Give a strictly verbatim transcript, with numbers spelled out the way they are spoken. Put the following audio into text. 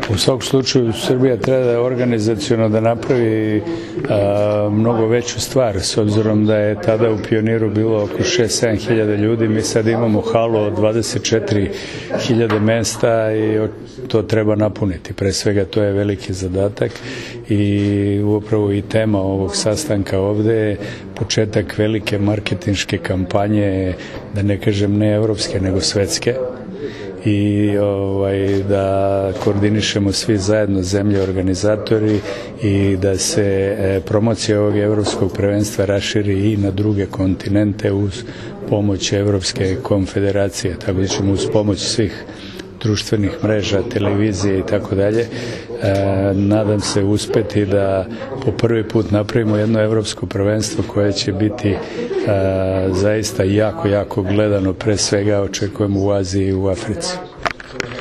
U svakom slučaju Srbija treba da organizaciono da napravi a, mnogo veću stvar, s obzirom da je tada u Pioniru bilo oko šest sedam hiljada ljudi. Mi sad imamo halu od dvadeset četiri hiljade mesta i to treba napuniti. Pre svega to je veliki zadatak i upravo i tema ovog sastanka ovde je početak velike marketinške kampanje, da ne kažem ne evropske nego svetske, i ovaj, da koordinišemo svi zajedno, zemlje organizatori, i da se e, promocija ovog evropskog prvenstva raširi i na druge kontinente uz pomoć Evropske konfederacije, tako da ćemo uz pomoć svih društvenih mreža, televizije i tako dalje, nadam se uspeti da po prvi put napravimo jedno evropsko prvenstvo koje će biti e, zaista jako, jako gledano, pre svega očekujemo u Aziji i u Africi.